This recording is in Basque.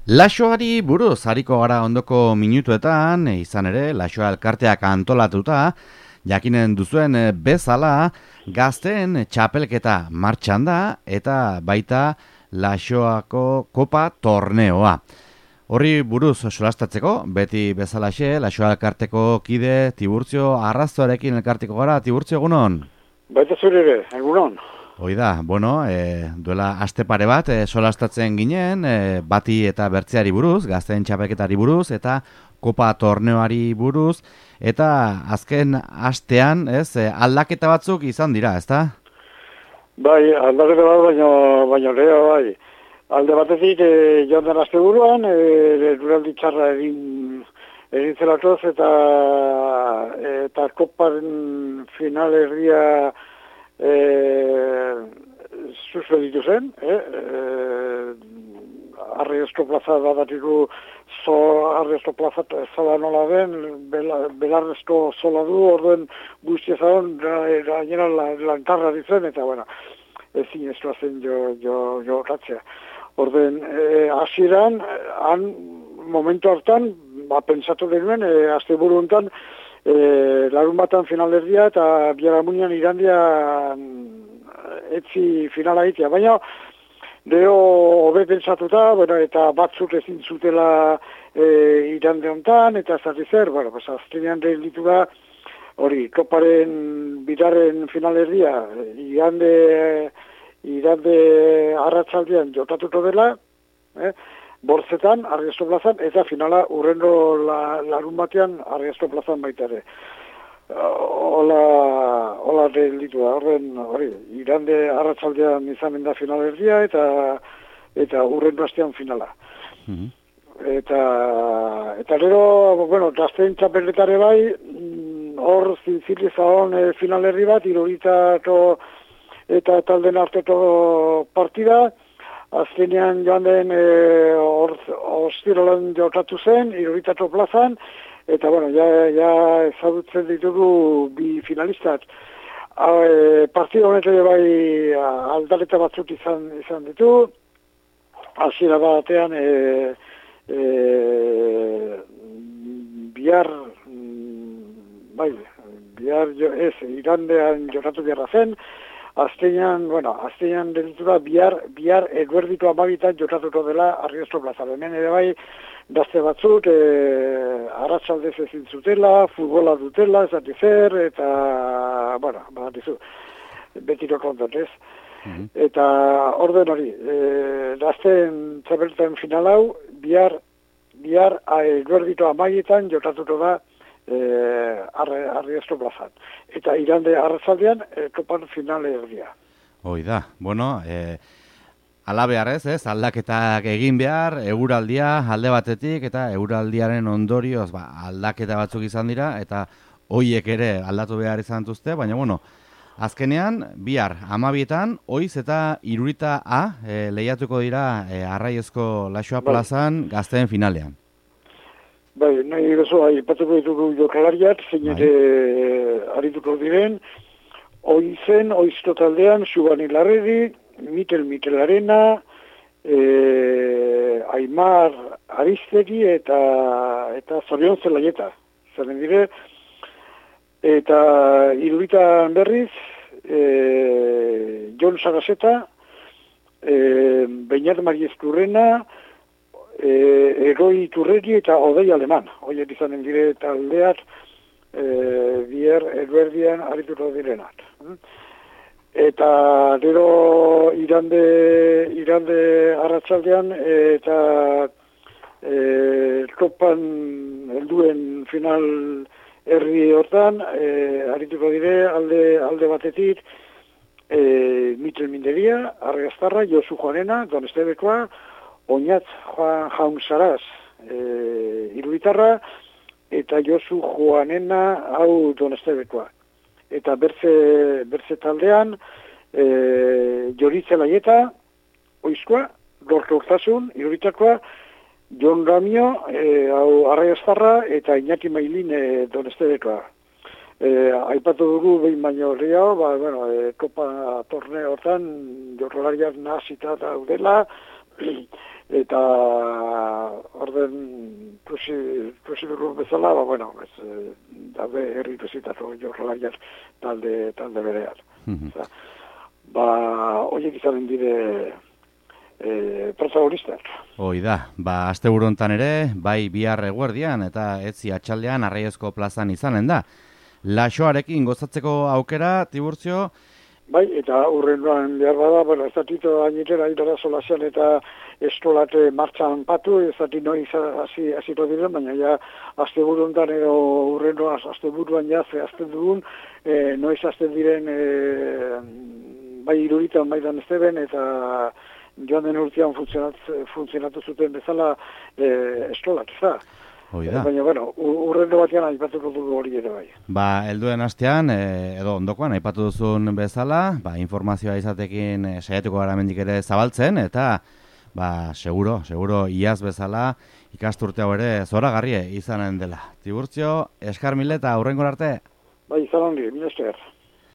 Laxoari buruz hariko gara ondoko minutuetan, izan ere, Laxoa elkarteak antolatuta, jakinen duzuen bezala, gazteen txapelketa martxan da, eta baita Laxoako kopa torneoa. Horri buruz solastatzeko, beti bezalaxe, Laxoa elkarteko kide Tiburtzio Arrastoarekin elkarteko gara. Tiburtzio, egunon? Baita zure ere, egunon. Hoi da, duela aste pare bat solastatzen ginen, bati eta bertzeari buruz, gazteen txapelketari buruz, eta kopa torneoari buruz, eta azken astean, aldaketa batzuk izan dira, ezta? Bai, aldaketa bat, baino lehia, bai. Alde batetik, joan den aste buruan, duraldi txarra egin zelatoz, eta koparen final erdia suspeditu zen, Arriesko plaza badatiru Arriesko plaza zala nola den, belarrezko zola du, orduen guztia zaon, gainera lantarra ditzen, eta bueno, ezin ez zen jo katzea. Orduen, hasieran, momentu hartan, pentsatu denuen, azte buru hontan, larun batan finalerdia eta biharamunian irandia etzi finala egitea. Baina, gero hobe pentsatuta, eta batzuk ezin zutela irande hontan, eta zati zer, azkenean ditu da, hori, koparen bigarren finalerdia, irande arratsaldean jotatuko dela, Bortzetan, Arriesko plazan, eta finala urrendo larun batean Arriesko plazan baita ere. Hola ditu da, hori, irande arratsaldean izanen da finalerdia, eta urrendo astean finala. Eta gero, gazteen txapelketare bai, hor zintzilizaon finalerri bat, iruritako eta talden arteko partida, azkenean joan den ostirolan jokatu zen, iruritako plazan, eta ja ezagutzen ditugu bi finalistak. Partida honetan bai aldaketa batzuk izan ditu, hasiera batean bihar irandean jokatu beharra zen, Aztenean delitura bihar eguerdiko amabitan jokatuko dela Arriesko plaza. Hemen ere bai, gazte batzuk, arratsaldez ezin zutela, futbola dutela, ezati zer, eta, betiro kontot, ez? Eta orden hori, gazteen txapelketen final hau, bihar eguerdiko amabietan jokatuko da Arriesko plazan. Eta irande arratsaldean kopan finale erdia. Hoi da, ala beharrez, aldaketak egin behar, eguraldia alde batetik, eta eguraldiaren ondorioz aldaketa batzuk izan dira, eta hoiek ere aldatu behar izan duzte, baina azkenean, bihar, 12etan, oiz eta irurita lehiatuko dira Arriesko Laxoa plazan gazteen finalean. Bai, nahi gozo, aipatuko ditugu jokalariak, zein ere arituko diren, oizko taldean, Subani Larredi, Mikel Arena, Aimar Aristegi eta Zorion Zelaieta, zaren dire, eta iruritan berriz, Jon Sagaseta, Beñat Mariezkurrena, Eroi Turregi eta Odei Aleman. Hoiek izanen dire taldeak bihar eguerdian arituko direnak. Eta gero irande arratsaldean eta kopan helduen final herri hortan arituko dire alde batetik Mikel Minderia, Argaztarra, Josu Juanena, Don Estebekoa, Oñatz Jaun Saraz Iruitarra, eta Josu Juanena hau Don Estebekoa. Eta bertze taldean Joritze Laieta, Oizkoa, Gorka Urtasun, Iruritakoa, Jon Ramio, hau Arraiaztarra, eta Iñaki Mailin Don Estebekoa. Aipatu dugu behin baino gehiago, kopa torneotan jorrolariak nahasita daudela, eta horren prozedur bezala, bueno, daude herri prezitatu jorralaiak talde berean. Horiek izanen dire protagonistak. Hoi da, asteburu hontan ere, bai bihar eguerdian eta etzi atxaldean Arraiezko plazan izanen da. Laxoarekin gozatzeko aukera, Tiburtzio? Bai, eta urrengoan behar bada, ez datito ainitera idara solasean eta estolate martxan patu, ez dati noiz hasiko diren, baina ja asteburu hontan edo urrengoan asteburuan ja zehazten dugun, noiz hasten diren bai iruritan, bai danesteben, eta joan den urtean funtzionatu zuten bezala estolat, ez da? Baina, urrendo batean aipatuko dugu hori ere bai. Helduen astean, edo ondokoan, aipatu duzun bezala, informazioa izatekin saiatuko gara mendik ere zabaltzen, eta seguro, iaz bezala, ikasturte hau ere zoragarrie izanen dela. Tiburtzio, eskar mil eta hurrengor arte? Izan ongi, mil esker.